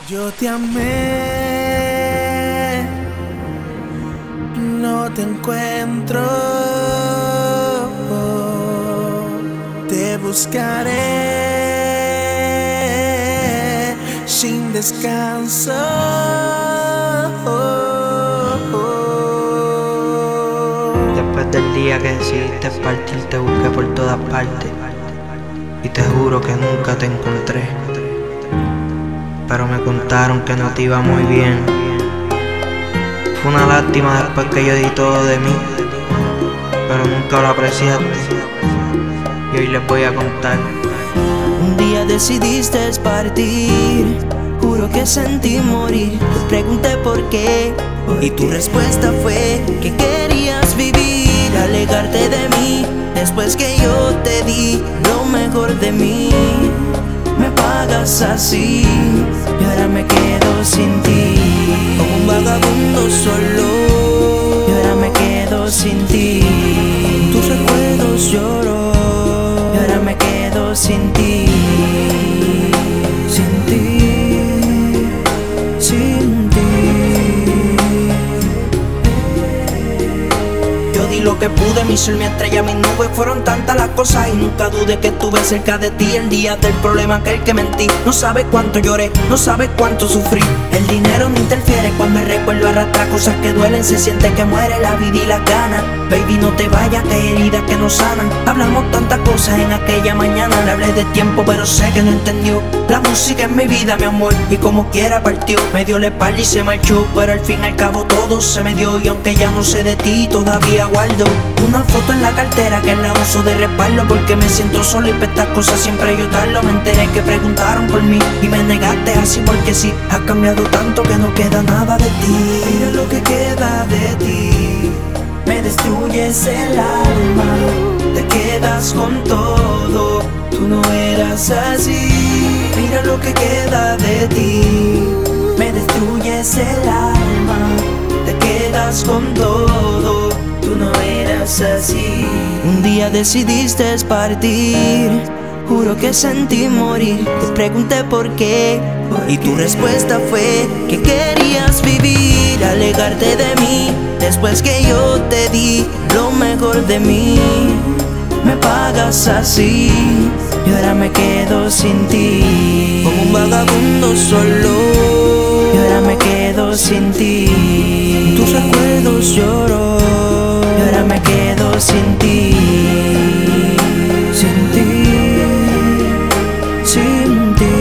Yo te amé, no te encuentro, te buscaré sin descanso. Después del día que decidiste partir, te busqué por todas partes y te juro que nunca te encontré. Pero me contaron que no te iba muy bien. Fue una lástima después que yo di todo de mí, pero nunca lo apreciaste y hoy les voy a contar. Un día decidiste partir, juro que sentí morir. Te pregunté por qué y tu respuesta fue que querías vivir, alejarte de mí después que yo te di lo mejor de mí. Me pagas así y ahora me quedo sin ti, como un vagabundo solo. Y ahora me quedo sin ti, tus recuerdos lloro. Y ahora me quedo sin ti, sin ti, sin ti. Yo di lo que pude, mi sol, mi estrella, mis nubes. Fueron tantas las cosas y nunca dudé que estuve cerca de ti. El día del problema, aquel que mentí. No sabes cuánto lloré, no sabes cuánto sufrí. El dinero no interfiere cuando el recuerdo arrastra cosas que duelen. Se siente que muere la vida y las ganas. Baby, no te vayas, que hay heridas que no sanan. Hablamos tantas cosas en aquella mañana. Le hablé de tiempo, pero sé que no entendió. La música es mi vida, mi amor, y como quiera partió. Me dio la espalda y se marchó, pero al fin y al cabo todo se me dio. Y aunque ya no sé de ti, todavía guardo una foto en la cartera que la uso de respaldo, porque me siento solo y para estas cosas siempre yo tardo. Me enteré que preguntaron por mí y me negaste así porque sí. Has cambiado tanto que no queda nada de ti. Mira lo que queda de ti, me destruyes el alma, te quedas con todo, tú no eras así. Mira lo que queda de ti, me destruyes el alma, te quedas con todo, tú no eras así. Un día decidiste partir, juro que sentí morir. Te pregunté por qué y tu respuesta fue que querías vivir, alejarte de mí después que yo te di lo mejor de mí. Me pagas así y ahora me quedo sin ti, como un vagabundo solo. Y ahora me quedo sin ti, tus recuerdos lloro. Y ahora me quedo sin ti, sin ti, sin ti.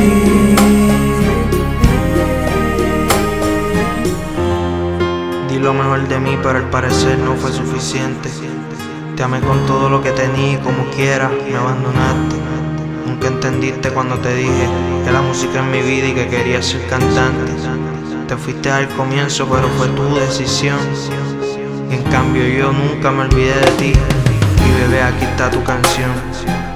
Di lo mejor de mí, pero al parecer no fue suficiente. Te amé con todo lo que tenía y como quiera me abandonaste. Nunca entendiste cuando te dije que la música es mi vida y que quería ser cantante. Te fuiste al comienzo, pero fue tu decisión. Y en cambio yo nunca me olvidé de ti. Y bebé, aquí está tu canción.